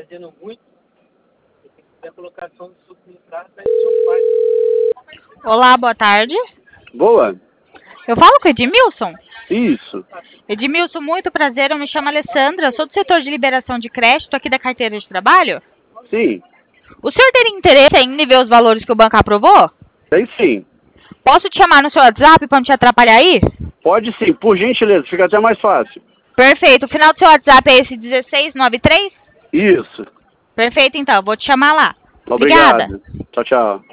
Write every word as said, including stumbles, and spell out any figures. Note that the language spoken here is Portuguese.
perdendo muito. Se você quiser colocação de suco no prato, aí o senhor faz. Olá, boa tarde. Boa. Eu falo com o Edmilson? Isso. Edmilson, muito prazer. Eu me chamo Alessandra, sou do setor de liberação de crédito aqui da carteira de trabalho. Sim. O senhor teria interesse em ver os valores que o banco aprovou? Tem sim. Posso te chamar no seu WhatsApp para não te atrapalhar aí? Pode sim, por gentileza, fica até mais fácil. Perfeito. O final do seu WhatsApp é esse dezesseis noventa e três? Isso. Perfeito, então. Vou te chamar lá. Obrigado. Obrigada. Tchau, tchau.